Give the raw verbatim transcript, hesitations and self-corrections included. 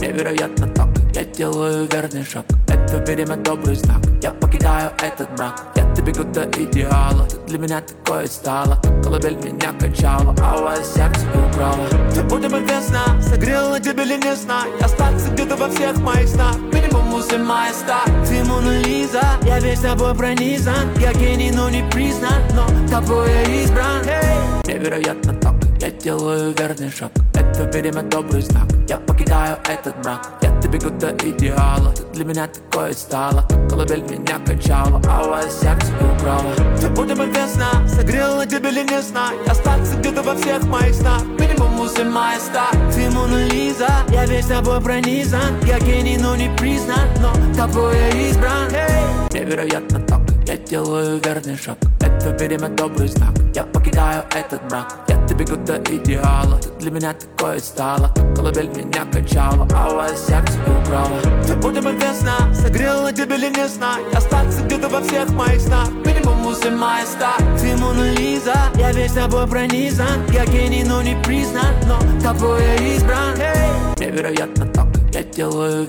невероятно так. Я делаю верный шаг, это время добрый знак. Я покидаю этот мрак, я тебе будто идеала. Ты для меня такое стало, как колыбель меня качала, а у вас сердце украла. Ты будто бы весна, согрела тебе ли не знаю. Остаться где-то во всех моих снах, минимум усиль моя ста. Ты Мона Лиза, я весь тобой пронизан. Я гений, но не признан, но тобой я избран. Hey. Невероятно так, я делаю верный шаг, это время добрый знак. Я покидаю этот мрак, я тебе будто идеала. Ты для меня такое стало, как колыбель меня качала, а у вас сердце украла. Ты будто бы весна, согрела тебе ли не знаю. Остаться где-то во всех моих снах, минимум усиль моя ста. Ты Мона Лиза, я весь тобой пронизан. Я гений, но не признан, но тобой я избран. Hey. Невероятно так, я делаю верный шаг, это время добрый знак. Я покидаю этот мрак, я тебе будто идеала. Ты для меня такое стало, как колыбель меня качала, а у вас сердце украла. Ты будто бы весна, согрела тебе ли не знаю. Остаться где-то во всех моих снах, минимум усиль моя ста. Ты Мона Лиза, я весь тобой пронизан. Я гений, но не признан, но тобой я избран. Hey. Невероятно так, я делаю